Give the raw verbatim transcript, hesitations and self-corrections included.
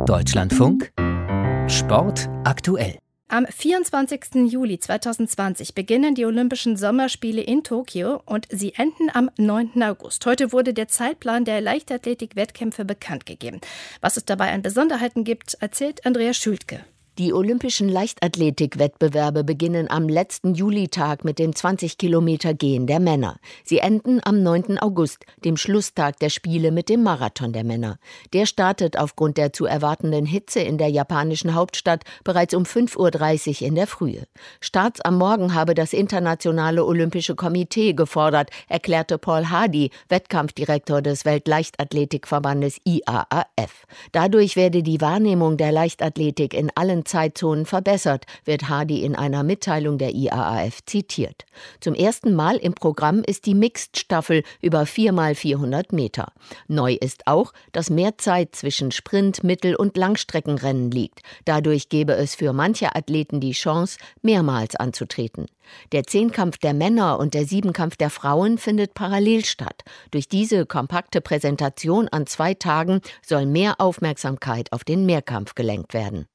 Deutschlandfunk Sport aktuell. Am vierundzwanzigsten Juli zweitausendzwanzig beginnen die Olympischen Sommerspiele in Tokio und sie enden am neunten August. Heute wurde der Zeitplan der Leichtathletik-Wettkämpfe bekannt gegeben. Was es dabei an Besonderheiten gibt, erzählt Andrea Schültke. Die Olympischen Leichtathletik-Wettbewerbe beginnen am letzten Julitag mit dem zwanzig Kilometer Gehen der Männer. Sie enden am neunten August, dem Schlusstag der Spiele, mit dem Marathon der Männer. Der startet aufgrund der zu erwartenden Hitze in der japanischen Hauptstadt bereits um fünf Uhr dreißig in der Frühe. Starts am Morgen habe das Internationale Olympische Komitee gefordert, erklärte Paul Hardy, Wettkampfdirektor des Weltleichtathletikverbandes I A A F. Dadurch werde die Wahrnehmung der Leichtathletik in allen Zeitzonen verbessert, wird Hardy in einer Mitteilung der I A A F zitiert. Zum ersten Mal im Programm ist die Mixed-Staffel über vier mal vierhundert Meter. Neu ist auch, dass mehr Zeit zwischen Sprint-, Mittel- und Langstreckenrennen liegt. Dadurch gebe es für manche Athleten die Chance, mehrmals anzutreten. Der Zehnkampf der Männer und der Siebenkampf der Frauen findet parallel statt. Durch diese kompakte Präsentation an zwei Tagen soll mehr Aufmerksamkeit auf den Mehrkampf gelenkt werden.